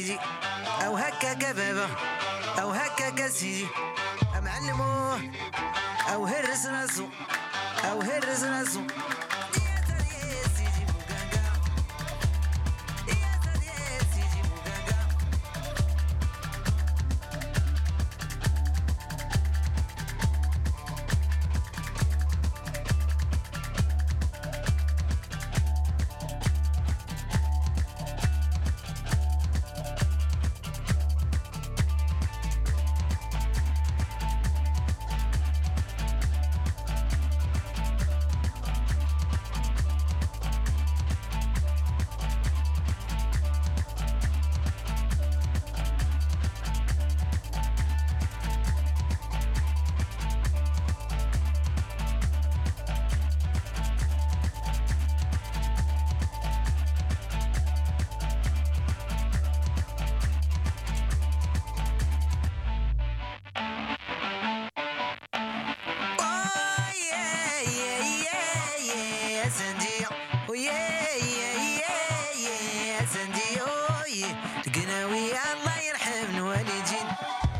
سيدي، او هكاك بابا، او هكاك سيدي معلموه، او هرس راسو، او هرس راسو. القناوي الله يرحم الوالدين.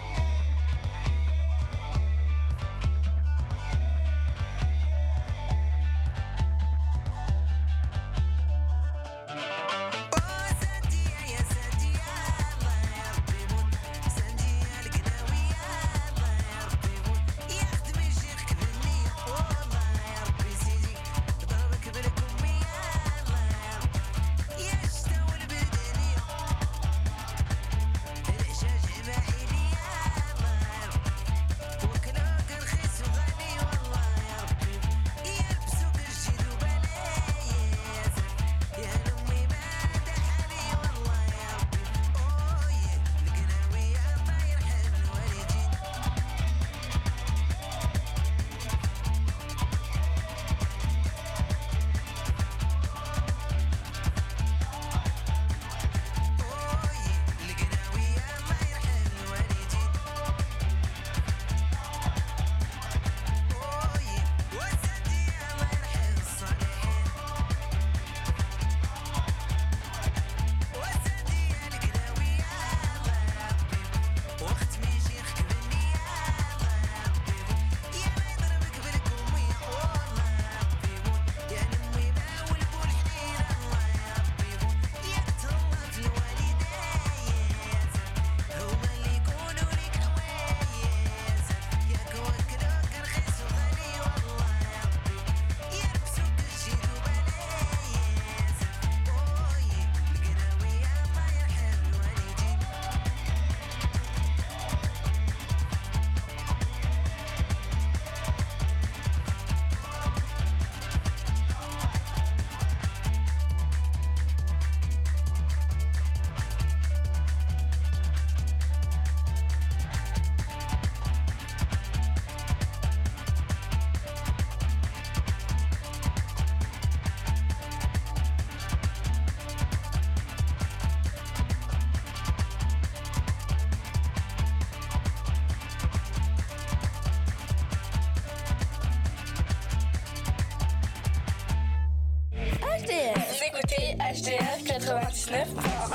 HDR 99.1.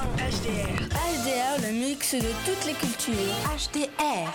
HDR, le mix de toutes les cultures. HDR.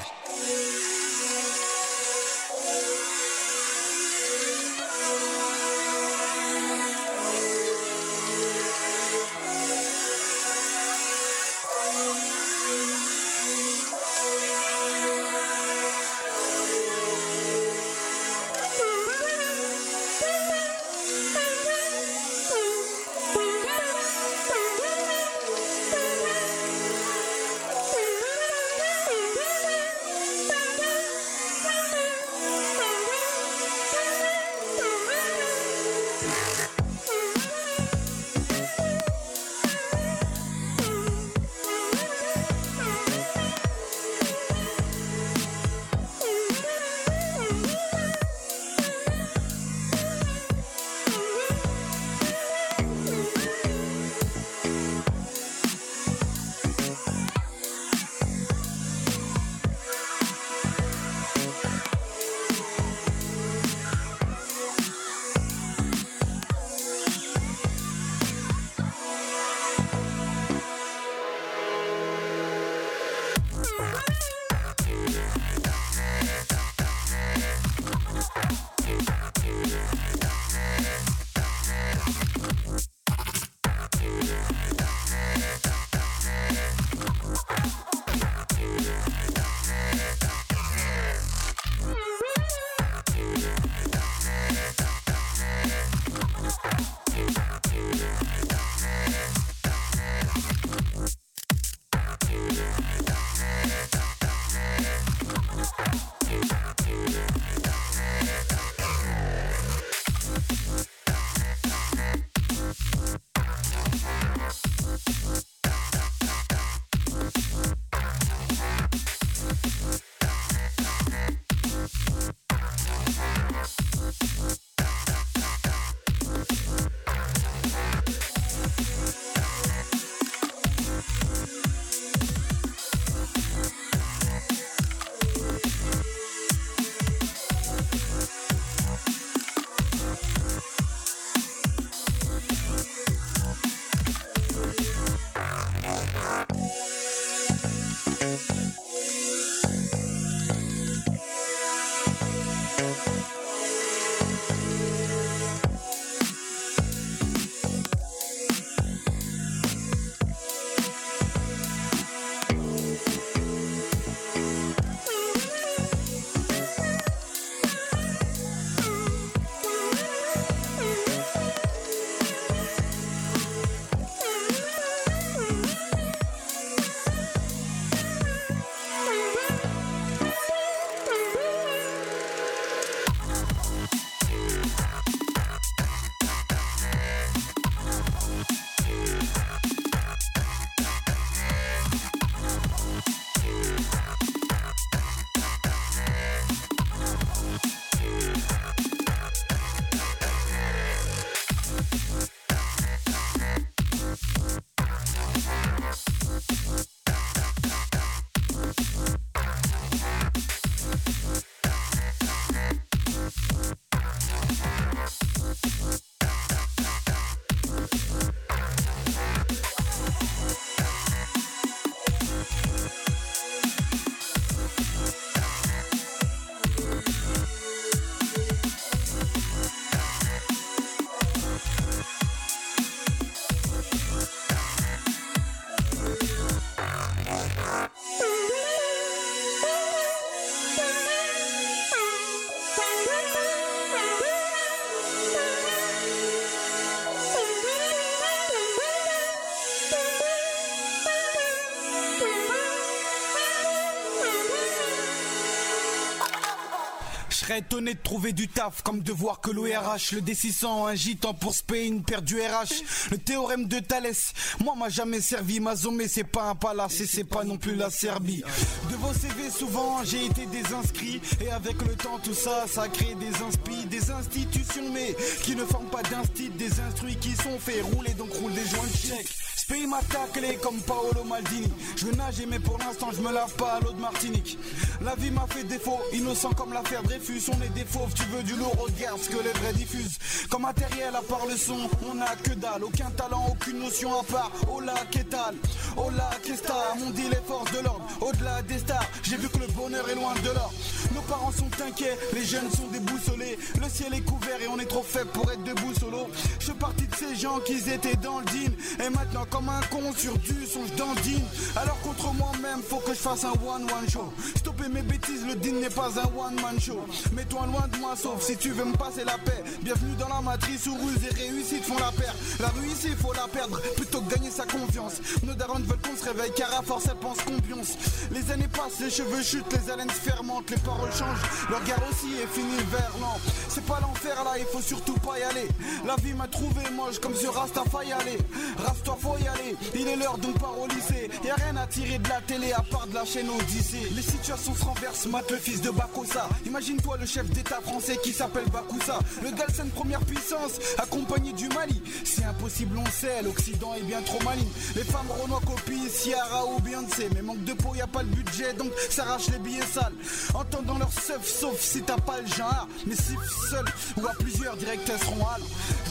serais étonné de trouver du taf, comme de voir que l'ORH, le D600, un gitan pour se payer une paire du RH. Le théorème de Thalès, moi m'a jamais servi. Mazomé c'est pas un palace et c'est pas non plus la Serbie. De vos CV souvent j'ai été désinscrit, et avec le temps tout ça, ça crée des inspi, des institutions mais qui ne forment pas d'instit, des instruits qui sont faits rouler, donc roule des joints de chèque. Ce pays m'a taclé comme Paolo Maldini. Je veux nager mais pour l'instant je me lave pas à l'eau de Martinique. La vie m'a fait défaut, innocent comme l'affaire Dreyfus. On est des fauves, tu veux du lourd, regarde ce que les vrais diffusent. Comme matériel à part le son, on a que dalle. Aucun talent, aucune notion à part. Hola, qu'est-ce Hola, qu'est-ce on dit les forces de l'ordre. Au-delà des stars, j'ai vu que le bonheur est loin de l'or. Nos parents sont inquiets, les jeunes sont déboussolés. Le ciel est couvert et on est trop faible pour être debout solo. Je suis parti de ces gens qui étaient dans le dean. Et maintenant comme un con sur du son je dandine. Alors contre moi-même faut que je fasse un one-one show. Stopper mes bêtises, le dean n'est pas un one-man show. Mets-toi loin de moi sauf si tu veux me passer la paix. Bienvenue dans la matrice où ruse et réussite font la paire. La rue ici faut la perdre plutôt que gagner sa confiance. Nos darons veulent qu'on se réveille car à force elles pensent qu'on pionce. Les années passent, les cheveux chutent, les haleines se fermentent, les paroles changent. Leur guerre aussi est finie le verre lent. C'est pas l'enfer là, il faut surtout pas y aller. La vie m'a trouvé moche comme ce Rastafari aller. Rase-toi faut y aller, il est l'heure donc part au lycée. Y'a rien à tirer de la télé à part de la chaîne Odyssée. Les situations se renversent, mate le fils de Bakossa. Imagine-toi le chef d'état français qui s'appelle Bakoussa. Le Galsen première puissance, accompagné du Mali. C'est impossible on sait, l'Occident est bien trop maligne. Les femmes Renoir copient Ciara ou Beyoncé. Mais manque de peau, y a pas le budget donc s'arrache les billets sales. Entendant leur seuf sauf si t'as pas le genre. Mais si seul ou à plusieurs directs elles seront hal. Je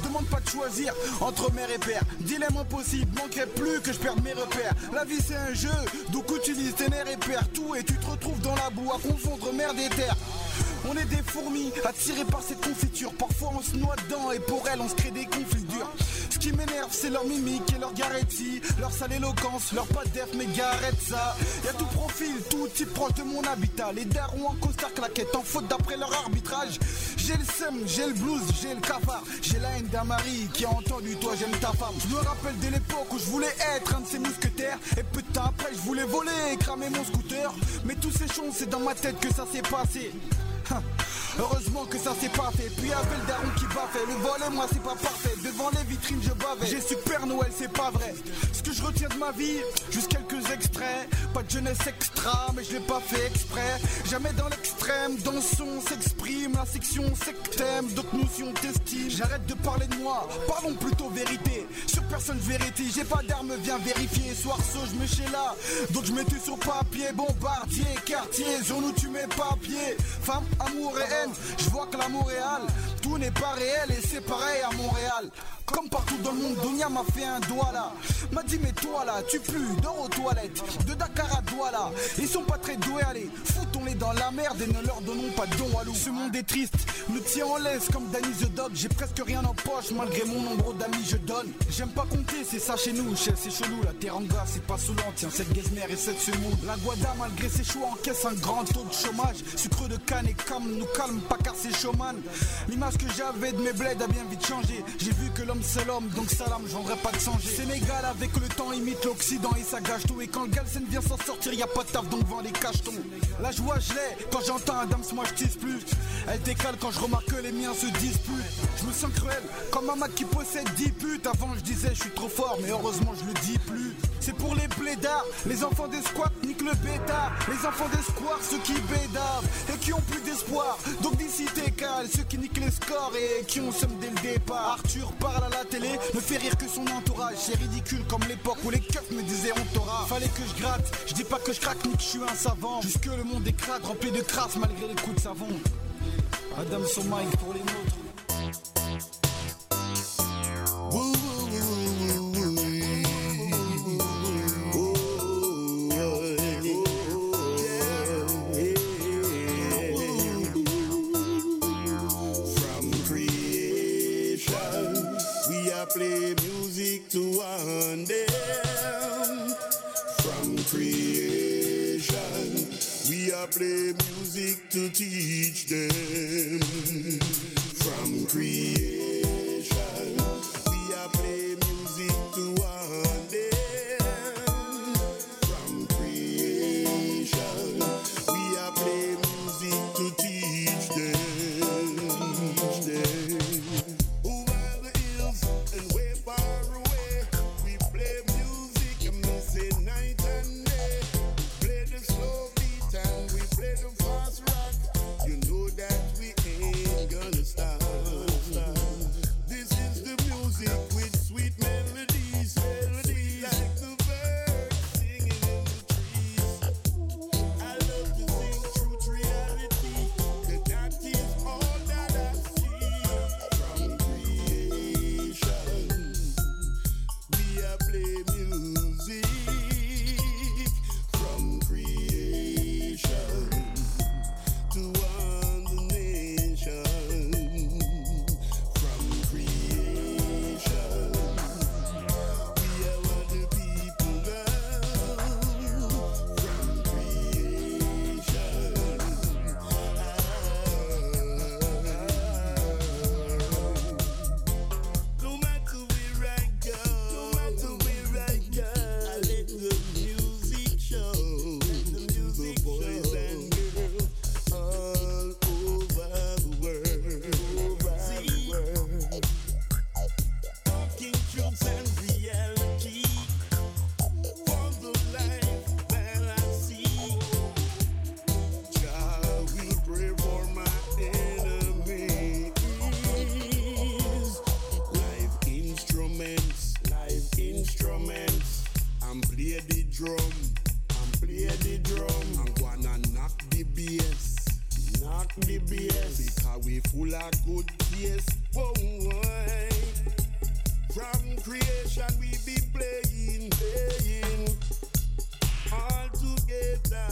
demande pas de choisir entre mère et père. Dilemme impossible, manquerait plus que je perde mes repères. La vie c'est un jeu, donc utilise tes nerfs et perds tout. Et tu te retrouves dans la boue à confondre merde et terre. On est des fourmis attirées par cette confiture. Parfois on se noie dedans et pour elles on se crée des conflits durs. Ce qui m'énerve c'est leur mimique et leur garetti, leur sale éloquence, leur pas def mais arrête ça. Y'a tout profil, tout type proche de mon habitat. Les darons en costard claquette en faute d'après leur arbitrage. J'ai le seum, j'ai le blues, j'ai le cafard. J'ai la haine d'un mari qui a entendu toi j'aime ta femme. Je me rappelle de l'époque où je voulais être un de ces mousquetaires. Et peu de temps après je voulais voler et cramer mon scooter. Mais tous ces choses c'est dans ma tête que ça s'est passé. Heureusement que ça s'est pas fait. Puis avait le daron qui baffait. Le volet moi c'est pas parfait. Devant les vitrines je bavais. J'ai su Père Noël c'est pas vrai. Ce que je retiens de ma vie, juste quelques extraits. Pas de jeunesse extra mais je l'ai pas fait exprès. Jamais dans l'extrême, dans le son s'exprime. La section sectème, d'autres notions t'estiment. J'arrête de parler de moi, parlons plutôt vérité. Sur personne vérité, j'ai pas d'armes, viens vérifier. Soir saut, je me chez là, donc je mets tout sur papier. Bombardier, quartier, zone où tu mets papier. Femme, amour et haine, je vois que l'amour est hal. Tout n'est pas réel et c'est pareil à Montréal. Comme partout dans le monde, Donia m'a fait un doigt là. M'a dit mais toi là, tu pues, dors aux toilettes. De Dakar à Douala, ils sont pas très doués, allez. Foutons-les dans la merde et ne leur donnons pas de don à loup. Ce monde est triste, me tient en laisse comme Danny the Dog. J'ai presque rien en poche, malgré mon nombre d'amis je donne. J'aime pas compter, c'est ça chez nous, chef c'est chelou. La teranga c'est pas saoulant, tiens cette gazmère et cette semoule. La Guada malgré ses choix encaisse un grand taux de chômage. Sucre de canne et cam nous calme pas car c'est showman. L'image que j'avais de mes bleds a bien vite changé. J'ai vu que l'homme c'est l'homme, donc salam, je vendrai pas de changer. Sénégal avec le temps imite l'Occident et ça gâche tout. Et quand le Galsen vient s'en sortir, y a pas de taf donc vend les cachetons. La joie je l'ai, quand j'entends un dame moi je tisse plus. Elle décale quand je remarque que les miens se disputent. Je me sens cruel, comme un mec qui possède 10 putes. Avant je disais je suis trop fort, mais heureusement je le dis plus. C'est pour les blédards, les enfants des squats niquent le bêta. Les enfants des squares, ceux qui bédavent et qui ont plus d'espoir. Donc d'ici t'es calme, ceux qui niquent les scores et qui ont somme dès le départ. Arthur parle à la télé, ne fait rire que son entourage. C'est ridicule comme l'époque où les keufs me disaient on t'aura. Fallait que je gratte, je dis pas que je craque ni que je suis un savant. Jusque le monde est crade, rempli de crasse malgré les coups de savon. Adam sur Mike pour les nôtres. Play music to one them. From creation, we are play music to teach them. From creation, we are play music to one them. From creation, we are play music to teach them. And way far away, we play music and we say night and day. Play the slow beat and we play the fast rock. You know that we ain't gonna stop. This is the music with sweet melodies, melodies like the birds singing in the trees. I love to sing truth, reality, 'cause that is all that I see. From creation, we are play music. From creation to one the nation. From creation, we are what the people love. From creation, no matter where I go, I let the music show. The boys and girls all over the world. See, talking truths and reality for the life that I see. Child, we pray for my enemies. Live instruments. I'm play the drum. I'm gonna knock the bass. Because we full of good taste. Whoa, whoa. From creation we be playing, all together.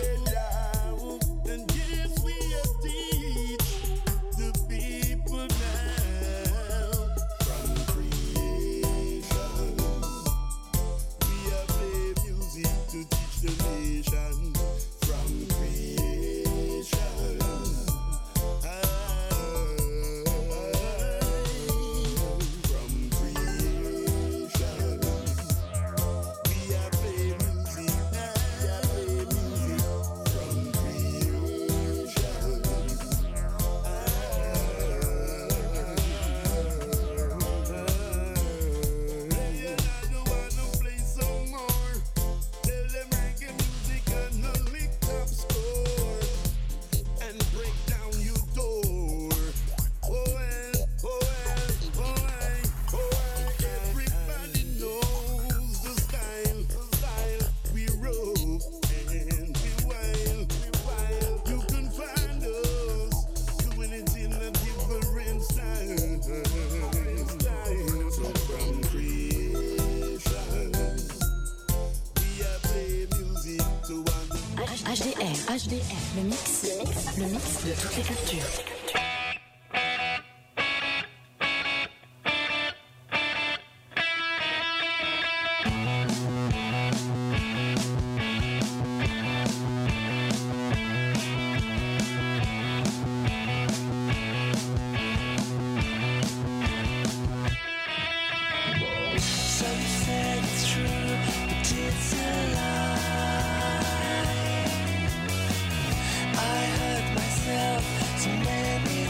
And yes, we have teach the people now. From creation, we have play music to teach the nation. From creation, from creation, we have play music. We have play music. From creation, I don't wanna play some more. Tell them reggae music and a lick top score and break down your door. Oh well, oh well, oh well, oh well. Everybody knows the style we roll and we wild. You can find us doing it in a different style. So from creation, we are play music to one. HDR, le mix de toutes les cultures. Some said it's true, but it's a lie. I hurt myself so many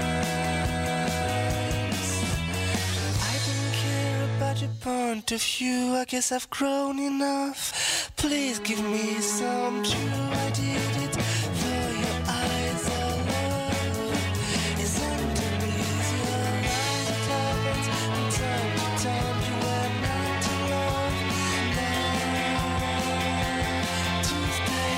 times. I don't care about your point of view. I guess I've grown enough. Please give me some true. I did it for your eyes alone. It's underneath your eyes it happens from time to time. You were not alone. Now to stay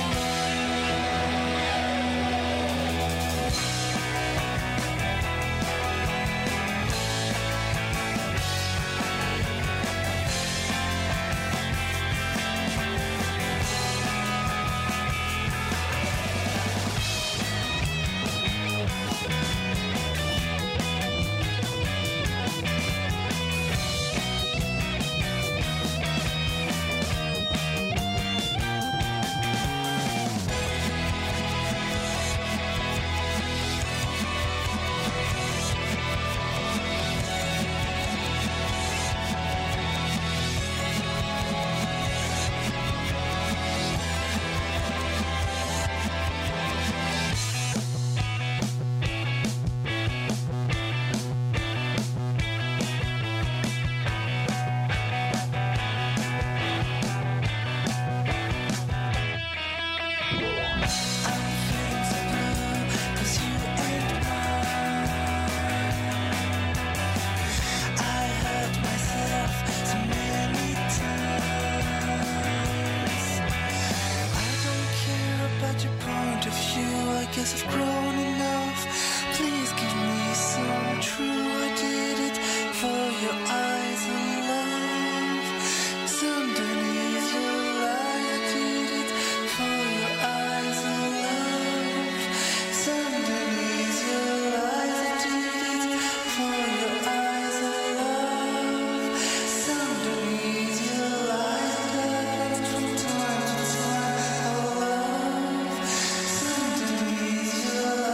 guess I've grown enough. Please give me some true. I did it for your eyes and love. It's underneath your eyes. I did it for your eyes and love. It's underneath your eyes. I did it for your eyes and love. It's underneath your eyes. I did it from time to time. Oh, love. It's underneath your eyes.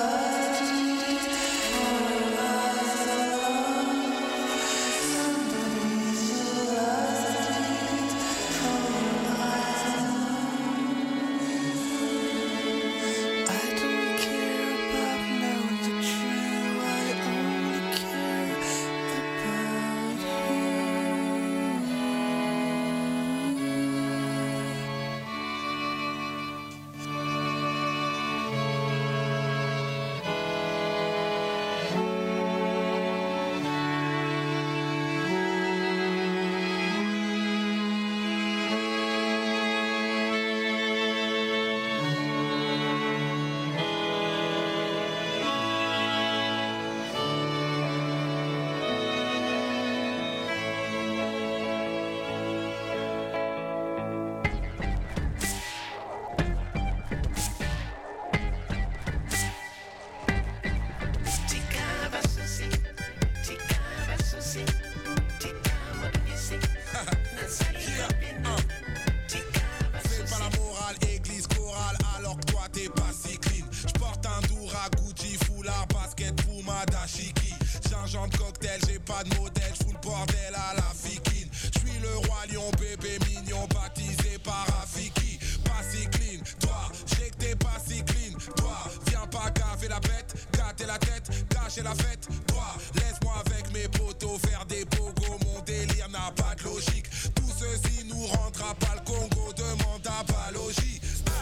changeant de cocktail, j'ai pas de modèle, j'fous le bordel à la fikine. J'suis le roi lion, bébé mignon, baptisé par Rafiki. Pas si clean, toi, j'sais que t'es pas si clean. Toi, viens pas gaver la bête, gâter la tête, gâcher la fête. Toi, laisse-moi avec mes potos faire des pogos, mon délire n'a pas de logique. Tout ceci nous rendra pas le Congo, demande à Balogie.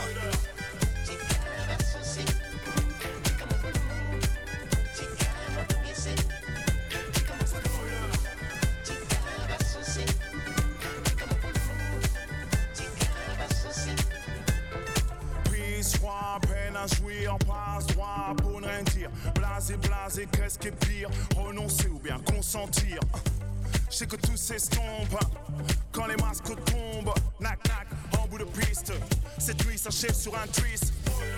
Peine à jouir, passe droit pour ne rien dire. Blasé, blasé, qu'est-ce qui est pire? Renoncer ou bien consentir? Je sais que tout s'estompe quand les masques tombent. Nac, nac, en bout de piste. Cette nuit s'achève sur un twist.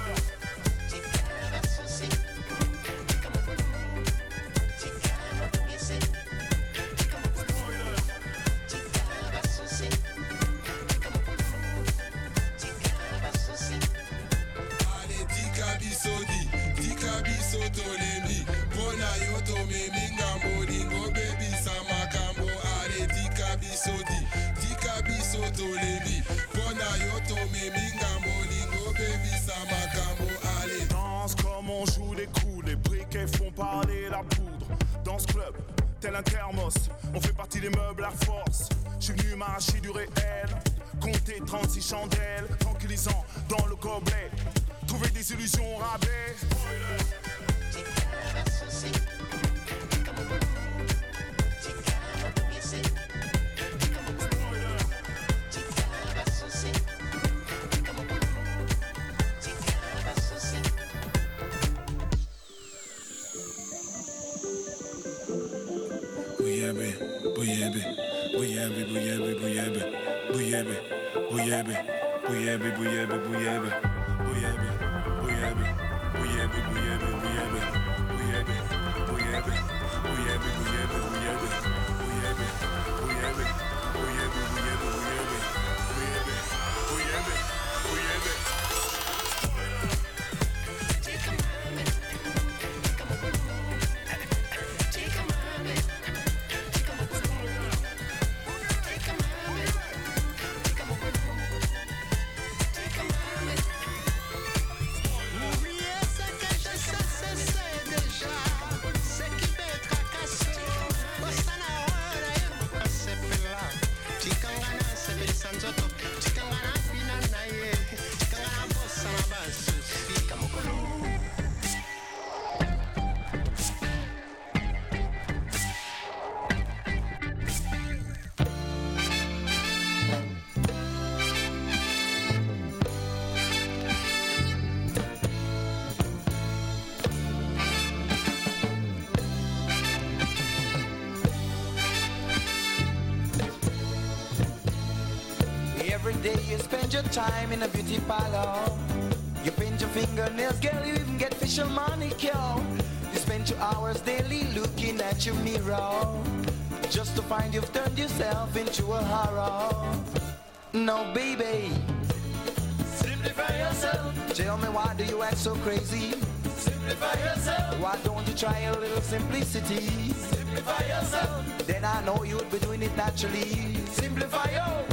Tolemi, bona yoto me mingambo dingo baby samakambo are tika biso tolemi, bona yoto me mingambo dingo baby samakambo allez. Danse comme on joue des coups, les briquets font parler la poudre. Dans ce club, tel un thermos, on fait partie des meubles à force. Je suis venu m'arracher du réel, compter 36 chandelles, tranquillisant dans le gobelet, trouver des illusions au rabais. Every day you spend your time in a beauty parlor. You paint your fingernails, girl, you even get facial manicure. You spend 2 hours daily looking at your mirror, just to find you've turned yourself into a horror. No, baby, simplify yourself. Tell me, why do you act so crazy? Simplify yourself. Why don't you try a little simplicity? Simplify yourself. Then I know you'd be doing it naturally. Simplify yourself.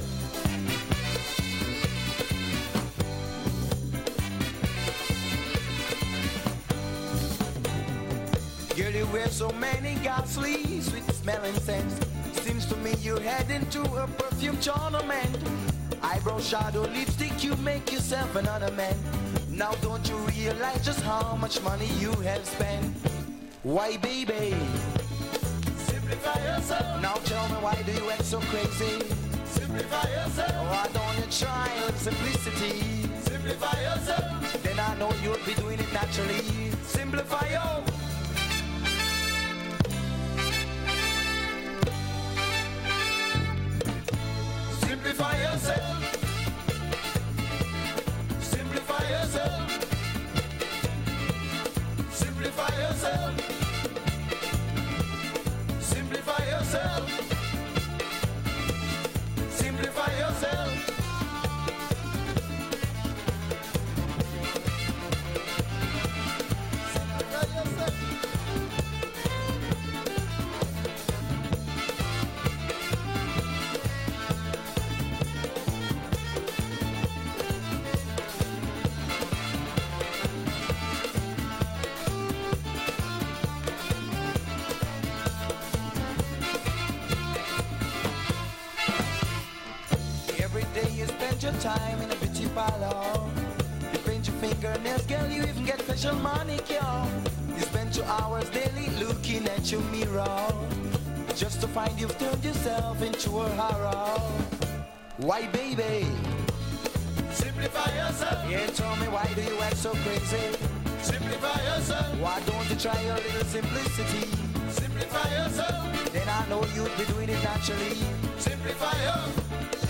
Girl, you wear so many ghastly sweet smelling scents. Seems to me you're heading to a perfume tournament. Eyebrow shadow, lipstick, you make yourself an ornament. Now don't you realize just how much money you have spent? Why, baby? Simplify yourself. Now tell me, why do you act so crazy? Simplify yourself. Why don't you try simplicity? Simplify yourself. Then I know you'll be doing it naturally. Simplify yourself. Simplify yourself. Simplify yourself. Simplify yourself. Simplify yourself. Simplify yourself. Simplify yourself. parlor. You paint your fingernails, girl, you even get facial manicure. You spend 2 hours daily looking at your mirror, just to find you've turned yourself into a horror. Why, baby? Simplify yourself. Yeah, tell me, why do you act so crazy? Simplify yourself. Why don't you try a little simplicity? Simplify yourself. Then I know you'd be doing it naturally. Simplify yourself.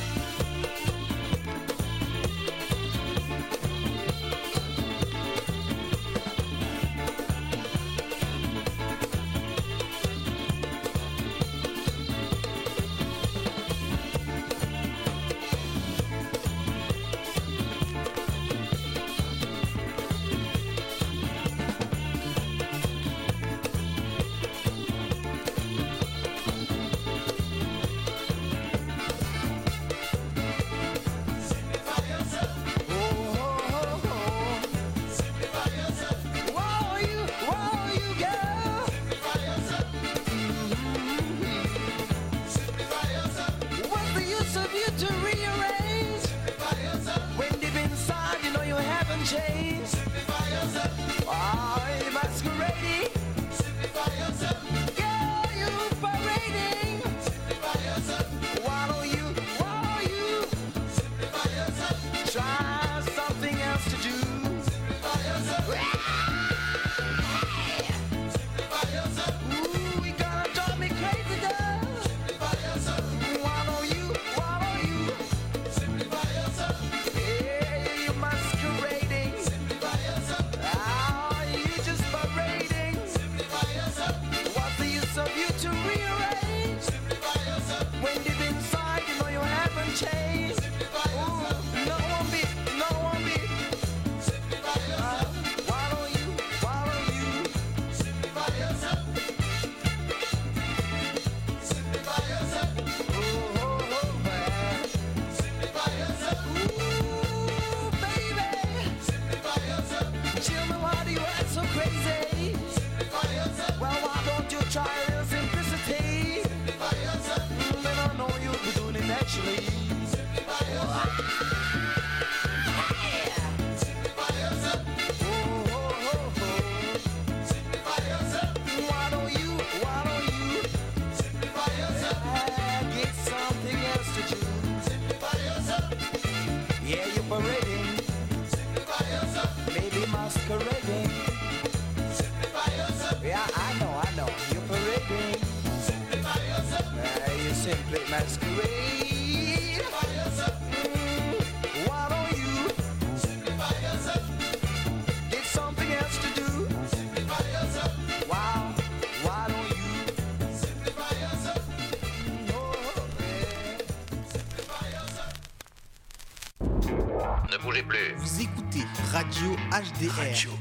Vous écoutez Radio HDR. Radio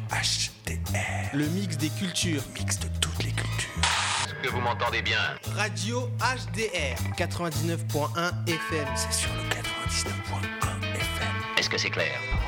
HDR. Le mix des cultures. Mix de toutes les cultures. Est-ce que vous m'entendez bien? Radio HDR 99.1 FM. C'est sur le 99.1 FM. Est-ce que c'est clair?